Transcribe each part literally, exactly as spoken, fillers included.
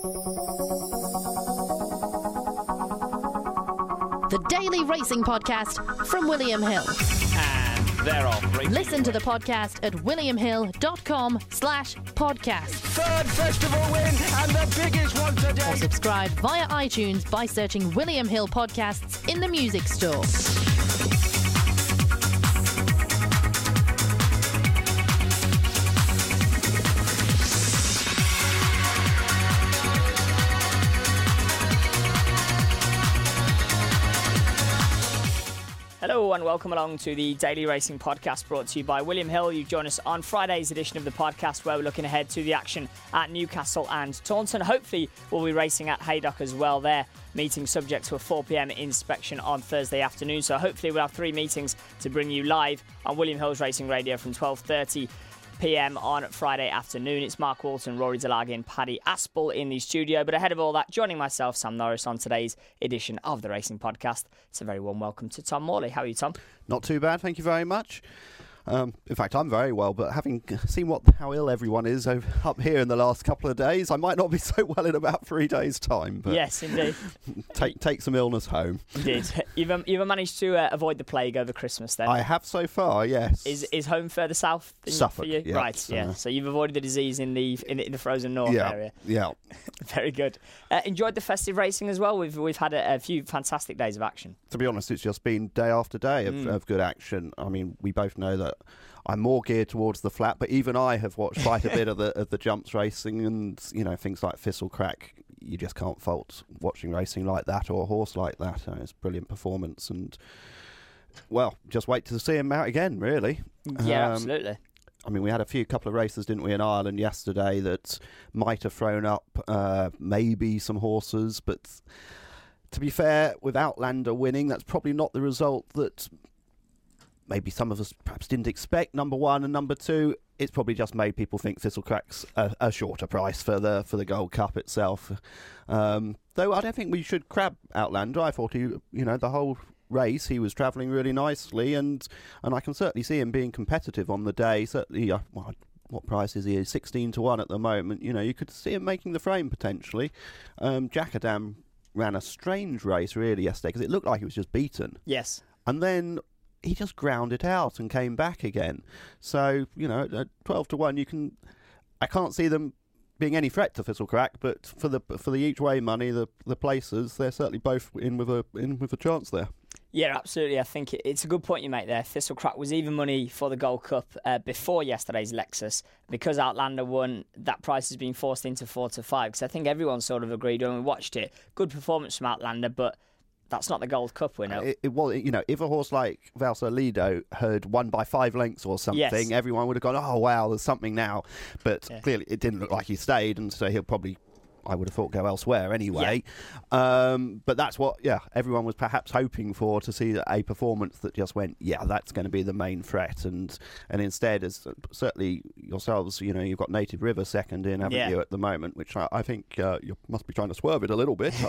The Daily Racing Podcast from William Hill. And they're off. Listen to the podcast at williamhill.com slash podcast. Third festival win and the biggest one today. Or subscribe via iTunes by searching William Hill Podcasts in the music store. Hello and welcome along to the Daily Racing Podcast brought to you by William Hill. You join us on Friday's edition of the podcast where we're looking ahead to the action at Newcastle and Taunton. Hopefully we'll be racing at Haydock as well there. Meeting subject to a four p.m. inspection on Thursday afternoon. So hopefully we'll have three meetings to bring you live on William Hill's Racing Radio from twelve thirty p.m. on Friday afternoon. It's Mark Walton, Rory Delagin and Paddy Aspel in the studio. But ahead of all that, joining myself, Sam Norris, on today's edition of the Racing Podcast. It's a very warm welcome to Tom Morley. How are you, Tom? Not too bad, thank you very much. Um, in fact, I'm very well, but having seen what how ill everyone is over, up here in the last couple of days, I might not be so well in about three days' time. But yes, indeed. take take some illness home. Indeed. You've, um, you've managed to uh, avoid the plague over Christmas then? I have so far, yes. Is is home further south than Suffolk, for you? yeah, Right, so, yeah. So you've avoided the disease in the in the, in the frozen north yeah, area. Yeah. Very good. Uh, enjoyed the festive racing as well. We've we've had a, a few fantastic days of action. To be honest, it's just been day after day of, Mm. of good action. I mean, we both know that I'm more geared towards the flat, but even I have watched quite a bit of the of the jumps racing, and you know things like Thistlecrack. You just can't fault watching racing like that or a horse like that. Uh, it's a brilliant performance, and well, just wait to see him out again. Really, Yeah, Um, absolutely. I mean, we had a few couple of races, didn't we, in Ireland yesterday that might have thrown up uh, maybe some horses, but to be fair, with Outlander winning, that's probably not the result that maybe some of us perhaps didn't expect, number one, and number two, it's probably just made people think Thistlecrack's a, a shorter price for the for the Gold Cup itself. Um, though I don't think we should crab Outlander. I thought he, you know, the whole race he was travelling really nicely, and and I can certainly see him being competitive on the day. Certainly, uh, well, what price is he? sixteen to one at the moment. You know, you could see him making the frame potentially. Um, Jackadam ran a strange race really yesterday because it looked like he was just beaten. Yes. And then he just ground it out and came back again. So, you know, at twelve to one, you can... I can't see them being any threat to Thistlecrack, but for the for the each way money, the the places, they're certainly both in with a in with a chance there. Yeah, absolutely. I think it's a good point you make there. Thistlecrack was even money for the Gold Cup uh, before yesterday's Lexus. Because Outlander won, that price has been forced into four to five. Because I think everyone sort of agreed when we watched it. Good performance from Outlander, but that's not the Gold Cup winner. It, it was, you know, if a horse like Valsalido had won by five lengths or something, Yes. everyone would have gone, oh, wow, there's something now. But Yeah. clearly it didn't look like he stayed, and so he'll probably, I would have thought, go elsewhere anyway. Yeah. Um, but that's what, yeah, everyone was perhaps hoping for, to see a performance that just went, yeah, that's going to be the main threat. And and instead, as certainly yourselves, you know, you've got Native River second in, haven't Yeah. you, at the moment, which I, I think uh, you must be trying to swerve it a little bit.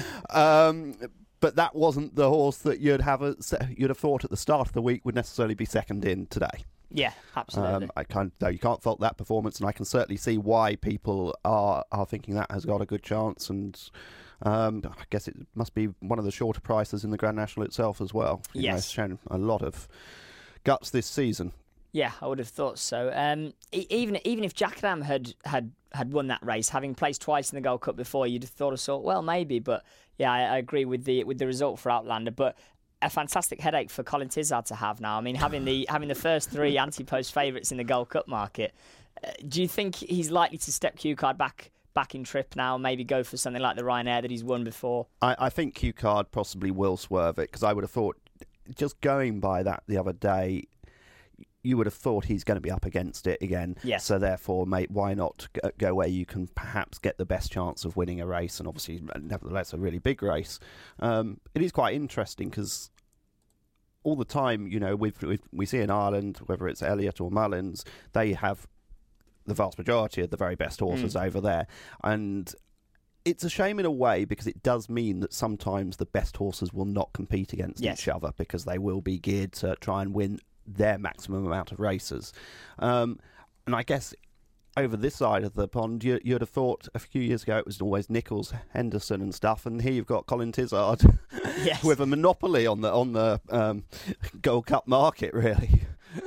um, but that wasn't the horse that you'd have a, you'd have thought at the start of the week would necessarily be second in today. Yeah, absolutely. Um, I can't, though you can't fault that performance, and I can certainly see why people are are thinking that has got a good chance. And um, I guess it must be one of the shorter prices in the Grand National itself as well. You know, Yes. it's shown a lot of guts this season. Yeah, I would have thought so. Um, e- even even if Jackadam had, had, had won that race, having placed twice in the Gold Cup before, you'd have thought of sort, well, maybe. But yeah, I, I agree with the with the result for Outlander. But a fantastic headache for Colin Tizard to have now. I mean, having the having the first three anti-post favourites in the Gold Cup market. Uh, do you think he's likely to step Q Card back back in trip now? Maybe go for something like the Ryanair that he's won before. I, I think Q Card possibly will swerve it, because I would have thought, just going by that the other day, you would have thought he's going to be up against it again. Yes. So therefore, mate, why not go where you can perhaps get the best chance of winning a race, and obviously, nevertheless, a really big race. Um, it is quite interesting because all the time, you know, with, with, we see in Ireland, whether it's Elliott or Mullins, they have the vast majority of the very best horses Mm. over there. And it's a shame in a way, because it does mean that sometimes the best horses will not compete against Yes. each other, because they will be geared to try and win their maximum amount of races. Um, and I guess over this side of the pond, you, you'd have thought a few years ago it was always Nichols, Henderson and stuff, and here you've got Colin Tizard yes. with a monopoly on the on the um, Gold Cup market, really.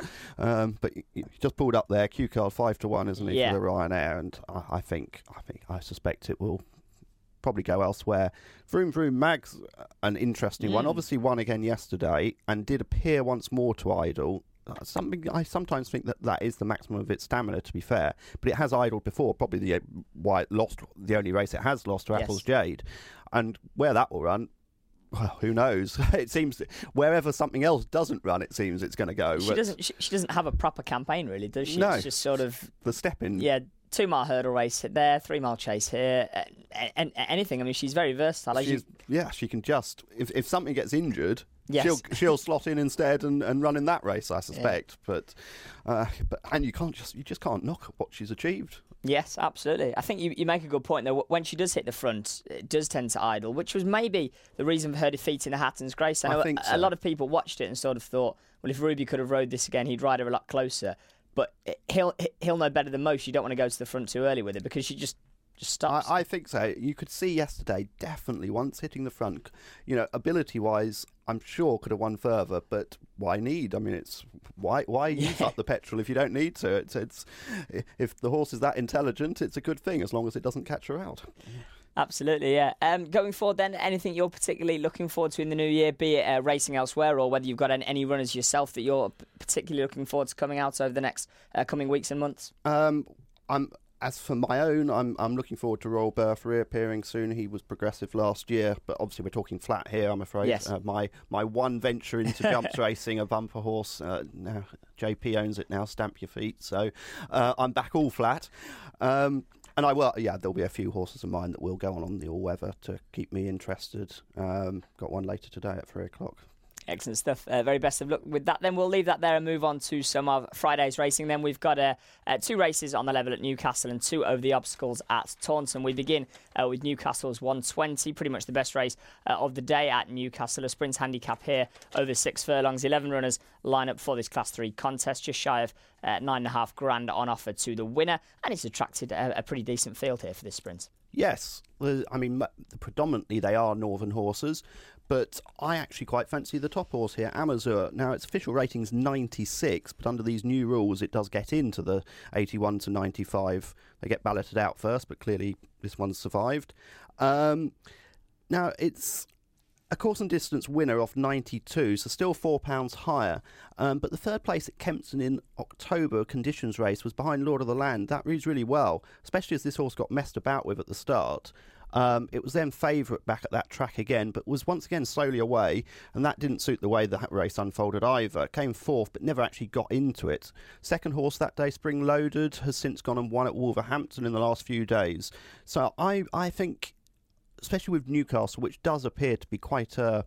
Um, but you just pulled up there, Q Card five to one, isn't he, yeah. for the Ryanair? And I, I think, I think, I suspect it will probably go elsewhere. Vroom Vroom Mag's an interesting mm. one. Obviously, won again yesterday and did appear once more to idle. Uh, something I sometimes think that that is the maximum of its stamina, to be fair. But it has idled before. Probably the uh, why it lost the only race it has lost to yes. Apple's Jade, and where that will run. Well, who knows? It seems wherever something else doesn't run, it seems it's going to go. She doesn't. She, she doesn't have a proper campaign, really, does she? No. It's just sort of the step in. Yeah, two mile hurdle race there, three mile chase here, and, and anything. I mean, she's very versatile. She's, yeah, she can just if if something gets injured, yes. she'll she'll slot in instead and, and run in that race, I suspect. Yeah. But uh, but and you can't just you just can't knock what she's achieved. Yes, absolutely. I think you, you make a good point, though. When she does hit the front, it does tend to idle, which was maybe the reason for her defeat in the Hatton's Grace. I know I think a, so. a lot of people watched it and sort of thought, well, if Ruby could have rode this again, he'd ride her a lot closer. But he'll he'll know better than most. You don't want to go to the front too early with it because she just just stops. I, I think so. You could see yesterday, definitely, once hitting the front, you know, ability-wise, I'm sure could have won further, but why need? I mean, it's why why yeah. use up the petrol if you don't need to? It's it's if the horse is that intelligent, it's a good thing as long as it doesn't catch her out. Absolutely, yeah. Um, going forward, then, anything you're particularly looking forward to in the new year, be it uh, racing elsewhere or whether you've got any, any runners yourself that you're particularly looking forward to coming out over the next uh, coming weeks and months? Um, I'm. As for my own, I'm I'm looking forward to Royal Burf reappearing soon. He was progressive last year, but obviously we're talking flat here, I'm afraid. Yes. Uh, my my one venture into jumps racing, a bumper horse. Uh, now J P owns it now. Stamp your feet. So uh, I'm back all flat. Um, and I will. Yeah, there'll be a few horses of mine that will go on on the all weather to keep me interested. Um, got one later today at three o'clock. Excellent stuff. Uh, very best of luck with that. Then we'll leave that there and move on to some of Friday's racing. Then we've got uh, uh, two races on the level at Newcastle and two over the obstacles at Taunton. We begin uh, with Newcastle's one twenty, pretty much the best race uh, of the day at Newcastle. A sprint handicap here over six furlongs. eleven runners line up for this Class three contest, just shy of uh, nine and a half grand on offer to the winner, and it's attracted a, a pretty decent field here for this sprint. Yes, well, I mean, predominantly they are northern horses, but I actually quite fancy the top horse here, Amazur. Now, its official rating's ninety-six, but under these new rules, it does get into the eighty-one to ninety-five. They get balloted out first, but clearly this one's survived. Um, now, it's a course and distance winner off ninety-two, so still four pounds higher. Um, but the third place at Kempston in October conditions race was behind Lord of the Land. That reads really well, especially as this horse got messed about with at the start. Um, it was then favourite back at that track again, but was once again slowly away, and that didn't suit the way the race unfolded either. Came fourth, but never actually got into it. Second horse that day, Spring Loaded, has since gone and won at Wolverhampton in the last few days. So I, I think, especially with Newcastle, which does appear to be quite a...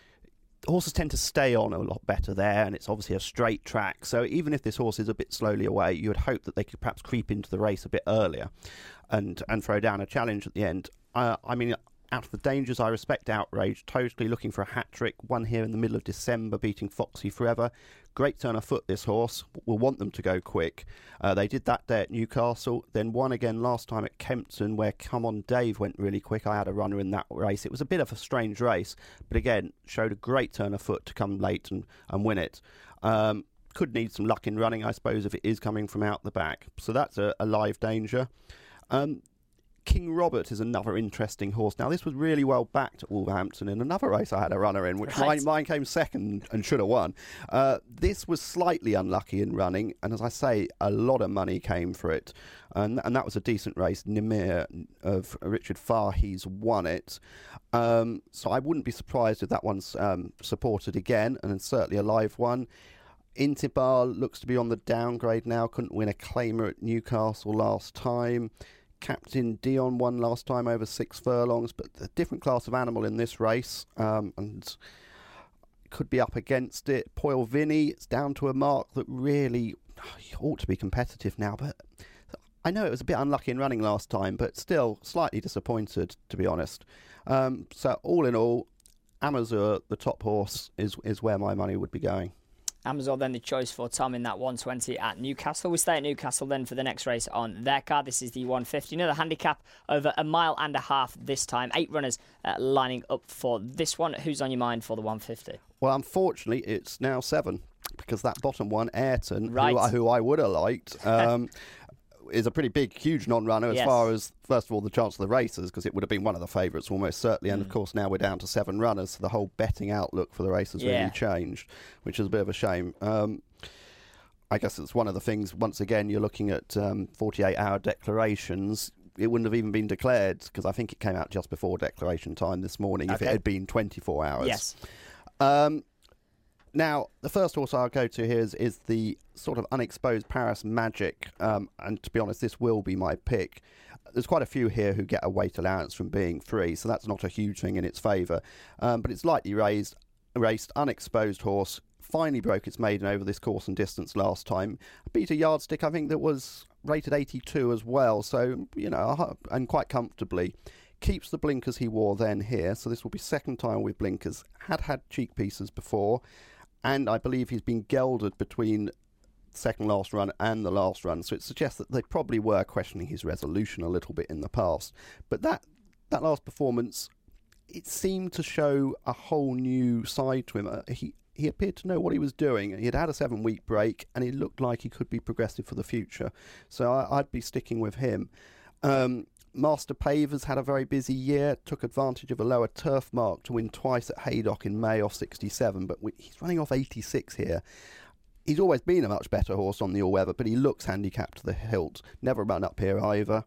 horses tend to stay on a lot better there, and it's obviously a straight track. So even if this horse is a bit slowly away, you would hope that they could perhaps creep into the race a bit earlier and, and throw down a challenge at the end. Uh, I mean, out of the dangers, I respect Outrage. Totally looking for a hat-trick. One here in the middle of December, beating Foxy Forever. Great turn of foot, this horse. We'll want them to go quick. Uh, they did that day at Newcastle, then won again last time at Kempton, where Come On Dave went really quick. I had a runner in that race. It was a bit of a strange race, but again, showed a great turn of foot to come late and, and win it. Um, could need some luck in running, I suppose, if it is coming from out the back. So that's a, a live danger. Um, King Robert is another interesting horse. Now, this was really well backed at Wolverhampton in another race I had a runner in, which right. mine, mine came second and should have won. Uh, this was slightly unlucky in running, and as I say, a lot of money came for it. And, and that was a decent race. Nimir of Richard Fahey's won it. Um, so I wouldn't be surprised if that one's um, supported again, and it's certainly a live one. Intibar looks to be on the downgrade now. Couldn't win a claimer at Newcastle last time. Captain Dion won last time over six furlongs, but a different class of animal in this race, um, and could be up against it. Poil Vinny, it's down to a mark that really ought to be competitive now, but I know it was a bit unlucky in running last time, but still slightly disappointed, to be honest. Um, so all in all, Amazur, the top horse, is is where my money would be going. Amazon then the choice for Tom in that one twenty at Newcastle. We stay at Newcastle then for the next race on their card. This is the one fifty. Another handicap over a mile and a half this time. Eight runners uh, lining up for this one. Who's on your mind for the one fifty? Well, unfortunately, it's now seven because that bottom one, Ayrton, right. who, I, who I would have liked, um, is a pretty big, huge non-runner as yes. far as, first of all, the chance of the races, because it would have been one of the favourites almost certainly. And, mm. of course, now we're down to seven runners, so the whole betting outlook for the race has yeah. really changed, which is a bit of a shame. Um, I guess it's one of the things, once again, you're looking at um, forty-eight hour declarations. It wouldn't have even been declared, because I think it came out just before declaration time this morning, okay. if it had been twenty-four hours. Yes. Um, now, the first horse I'll go to here is, is the sort of unexposed Paris Magic, um, and to be honest, this will be my pick. There's quite a few here who get a weight allowance from being free, so that's not a huge thing in its favour. Um, but it's lightly raised, raced, unexposed horse, finally broke its maiden over this course and distance last time. Beat a yardstick, I think, that was rated eighty-two as well, so, you know, and quite comfortably. Keeps the blinkers he wore then here, so this will be second time with blinkers. Had had cheek pieces before, and I believe he's been gelded between second last run and the last run, so it suggests that they probably were questioning his resolution a little bit in the past. But that that last performance, it seemed to show a whole new side to him. Uh, he he appeared to know what he was doing. He had had a seven week break, and it looked like he could be progressive for the future, so I, I'd be sticking with him. um Master Pavers had a very busy year, took advantage of a lower turf mark to win twice at Haydock in May off sixty-seven, but we, he's running off eighty-six here. He's always been a much better horse on the all-weather, but he looks handicapped to the hilt. Never run up here either.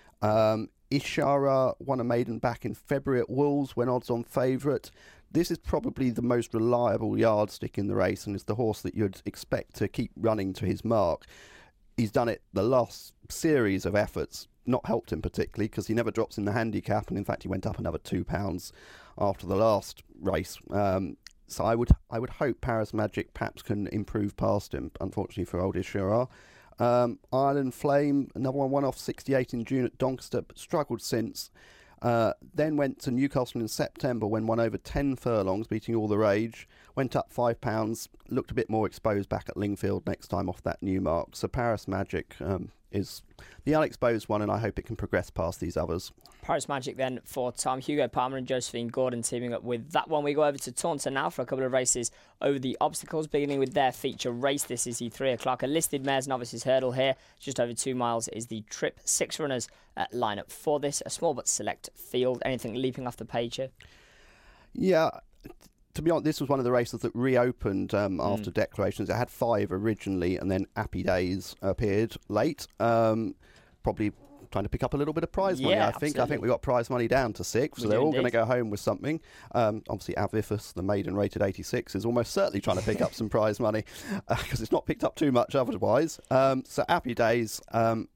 Um, Ishara won a maiden back in February at Wolves when odds on favourite. This is probably the most reliable yardstick in the race, and is the horse that you'd expect to keep running to his mark. He's done it the last series of efforts. Not helped him particularly, because he never drops in the handicap, and in fact he went up another two pounds after the last race. Um, so I would I would hope Paris Magic perhaps can improve past him, unfortunately for old Ishara. Um, Ireland Flame, another one, one off sixty-eight in June at Doncaster, but struggled since. Uh, then went to Newcastle in September when won over ten furlongs, beating all the rage. Went up five pounds, looked a bit more exposed back at Lingfield next time off that new mark. So Paris Magic um, is the unexposed one, and I hope it can progress past these others. Paris Magic then for Tom. Hugo Palmer and Josephine Gordon teaming up with that one. We go over to Taunton now for a couple of races over the obstacles, beginning with their feature race. This is the three o'clock. A listed Mares Novices Hurdle here. Just over two miles is the trip. Six runners uh, line up for this. A small but select field. Anything leaping off the page here? Yeah, to be honest, this was one of the races that reopened um, after mm. declarations. It had five originally, and then Happy Days appeared late. Um, probably trying to pick up a little bit of prize money, yeah, I think. absolutely. I think we got prize money down to six, so we they're all indeed. going to go home with something. Um, obviously, Avifus, the maiden rated eighty-six, is almost certainly trying to pick up some prize money, because uh, it's not picked up too much otherwise. Um, so Happy Days, um,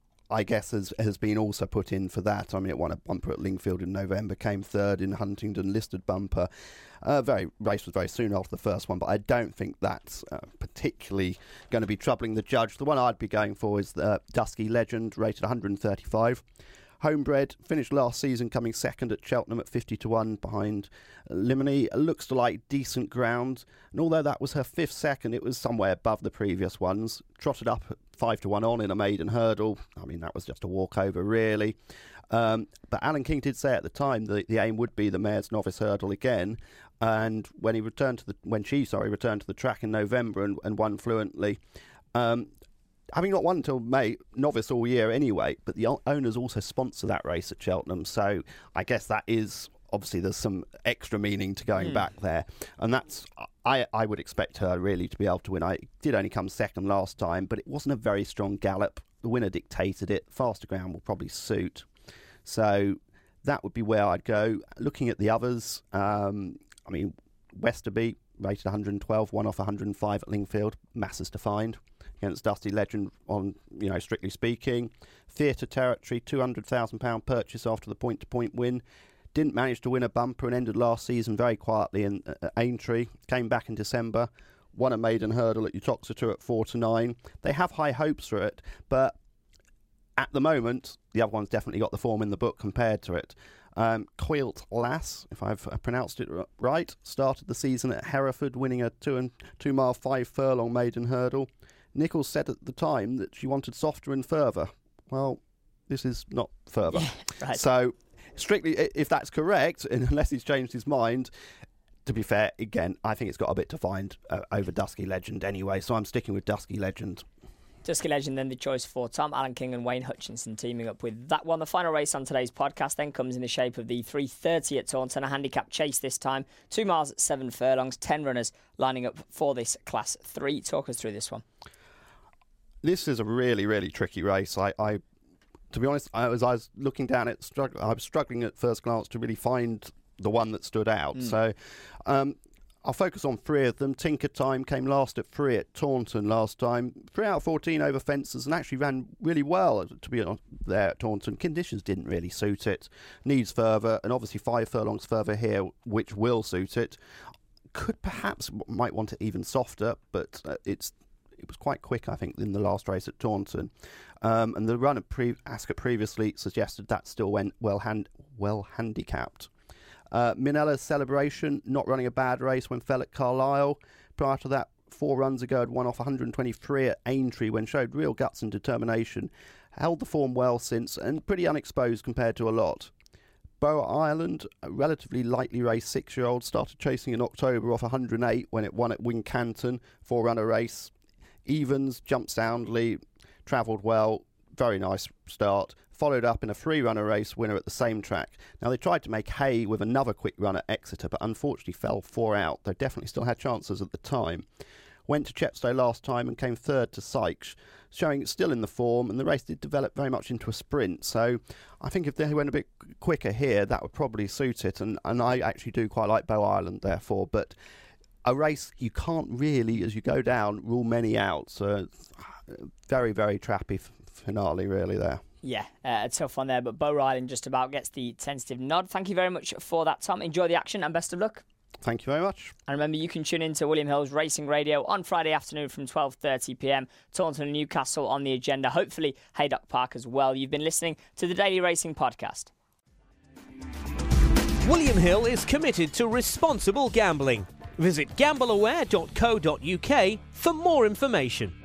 I guess, has, has been also put in for that. I mean, it won a bumper at Lingfield in November, came third in Huntingdon, listed bumper. Uh, very race was very soon after the first one, but I don't think that's uh, particularly going to be troubling the judge. The one I'd be going for is the Dusky Legend, rated one thirty-five. Homebred, finished last season coming second at Cheltenham at fifty to one behind Limony. Looks like decent ground, and although that was her fifth second, it was somewhere above the previous ones. Trotted up at five to one on in a maiden hurdle. I mean, that was just a walkover, really. Um, but Alan King did say at the time that the aim would be the Mares Novice Hurdle again. And when he returned to the when she sorry returned to the track in November and, and won fluently, um, having not won until May, novice all year anyway. But the owners also sponsor that race at Cheltenham, so I guess that is obviously there's some extra meaning to going mm. back there, and that's I I would expect her really to be able to win. I did only come second last time, but it wasn't a very strong gallop. The winner dictated it. Faster ground will probably suit, so that would be where I'd go. Looking at the others. Um, I mean, Westerby, rated one twelve, one off one oh five at Lingfield. Masses to find against Dusty Legend on, you know, strictly speaking. Theatre Territory, two hundred thousand pounds purchase after the point-to-point win. Didn't manage to win a bumper and ended last season very quietly in uh, Aintree. Came back in December. Won a maiden hurdle at Uttoxeter at four to nine. They have high hopes for it, but at the moment, the other one's definitely got the form in the book compared to it. Um, Coilt Lass, if I've uh, pronounced it r- right, started the season at Hereford, winning a two and two mile five furlong maiden hurdle. Nichols said at the time that she wanted softer and further. Well, this is not further. Right. So, strictly, if that's correct, unless he's changed his mind, to be fair, again, I think it's got a bit to find uh, over Dusky Legend anyway, so I'm sticking with Dusky Legend. Dusky Legend, then the choice for Tom Allen King and Wayne Hutchinson teaming up with that one. The final race on today's podcast then comes in the shape of the three thirty at Taunton, a handicap chase this time. Two miles at seven furlongs, ten runners lining up for this Class three. Talk us through this one. This is a really, really tricky race. I, I to be honest, I was, I was looking down at, strugg- I was struggling at first glance to really find the one that stood out. Mm. So um, I'll focus on three of them. Tinker Time came last at three at Taunton last time. Three out of fourteen over fences and actually ran really well, to be honest, there at Taunton. Conditions didn't really suit it. Needs further, and obviously five furlongs further here, which will suit it. Could perhaps, might want it even softer, but uh, it's it was quite quick, I think, in the last race at Taunton. Um, and the run at pre- Ascot previously suggested that still went well, hand- well handicapped. Uh, Minella's Celebration, not running a bad race when fell at Carlisle. Prior to that, four runs ago, had won off one hundred twenty-three at Aintree when showed real guts and determination. Held the form well since and pretty unexposed compared to a lot. Bow Island, a relatively lightly raced six-year-old, started chasing in October off one hundred eight when it won at Wincanton, four-runner race. Evans, jumped soundly, travelled well, very nice start. Followed up in a three-runner race winner at the same track. Now, they tried to make hay with another quick run at Exeter, but unfortunately fell four out. They definitely still had chances at the time. Went to Chepstow last time and came third to Sykes, showing it's still in the form, and the race did develop very much into a sprint. So I think if they went a bit quicker here, that would probably suit it, and, and I actually do quite like Bow Island, therefore. But a race, you can't really, as you go down, rule many out. So very, very trappy f- finale, really, there. Yeah, uh, a tough one there, but Bow Island just about gets the tentative nod. Thank you very much for that, Tom. Enjoy the action and best of luck. Thank you very much. And remember, you can tune in to William Hill's Racing Radio on Friday afternoon from twelve thirty p m. Taunton and Newcastle on the agenda. Hopefully, Haydock Park as well. You've been listening to the Daily Racing Podcast. William Hill is committed to responsible gambling. Visit gamble aware dot co dot uk for more information.